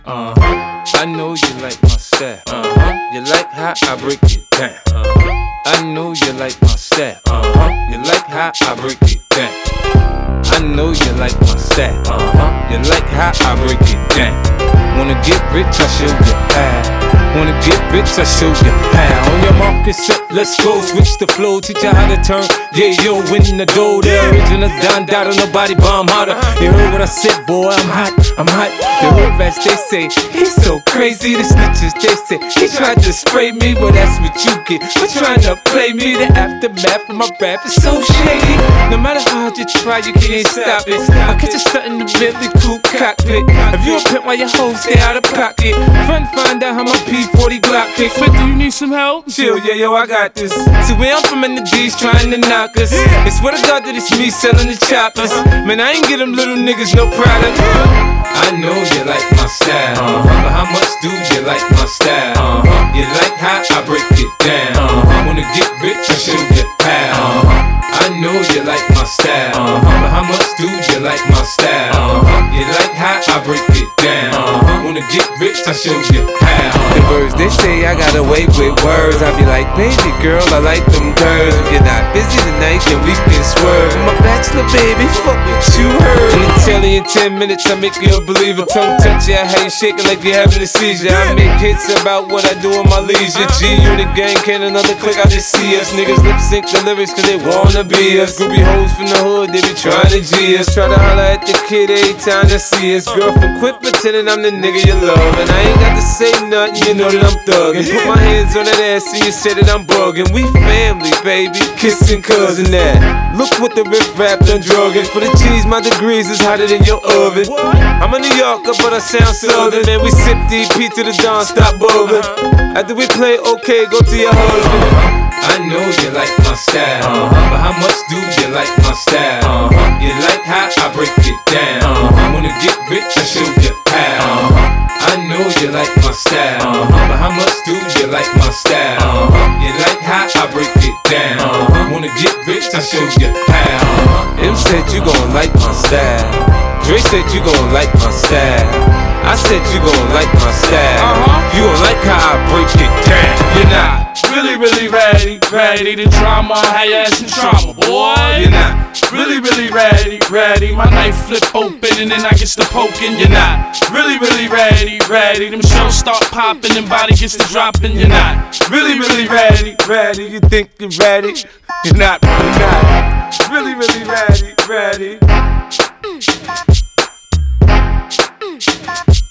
I know you like my style. You like how I break it down. I know you like my style. You like how I break it down. I know you like my style. You like how I break it down. Wanna get rich, I show you how. Wanna get rich, I show you how. On your market set, let's go. Switch the flow, teach you how to turn. Yeah, yo, in the dough. The original Don Dada, nobody bomb harder. You heard what I said, boy, I'm hot, I'm hot. The hood rats, they say, he's so crazy. The snitches, they say, he tried to spray me. Well, that's what you get for trying to play me. The aftermath of my rap is so shady. No matter how hard you try, you can't stop it. I catch you starting the Bentley coupe cockpit. If you a pimp while your hoes stay out of pocket, fun find out how my P40 Glock kick. 50, you need some help? Chill, yeah, yo, I got this. See, where I'm from in the D's trying to knock us. It's swear to God that it's me selling the choppers. Man, I ain't get them little niggas no product. I know you like my style, but how much do you like my style? You like how I break it down. Wanna get rich, I show you how. I know you like my style, but how much do you like my style? You like how I break it down. Wanna get rich, I show you how. The birds, they say I got away with words. I be like, baby girl, I like them curves. If you're not busy tonight, then we can swerve. I'm a bachelor, baby, fuck what you heard. And tell you in 10 minutes, I make you a believer. Tongue touch you, how you shaking like you're having a seizure. I make hits about what I do in my leisure. G-Unit gang, can another click, I just see us. Niggas lip sync the lyrics cause they wanna be us. Groupie hoes from the hood, they be trying to G us. Try to holler at the kid every time they see us. Girlfriend, quit pretending I'm the nigga you love. And I ain't got to say nothing, you know that I'm thuggin'. Put my hands on that ass and you say that I'm buggin'. We family, baby, kissing cousin that. Look what the riff rap done druggin'. For the cheese, my degrees is hotter than your oven. I'm a New Yorker, but I sound southern. Man, we sip DP to the dawn, stop bubbling. After we play okay, go to your husband. I know you like my style, but how much do you like my style? You like how I break it down. Wanna get rich, I show you how. I know you like my style, but how much do you like my style? You like how I break it down. Wanna get rich, I show you how. M said you gon' like my style. Dre said you gon' like my style. I said you gon' like my style. You gon' like how I break it down. You're not really ready to drama, have your ass in trauma, boy. You're not really ready. My knife flip open and then I get to poking. You're not really ready. Them shows start popping and body gets to dropping. You're not really ready. You think you're ready? You're not really ready.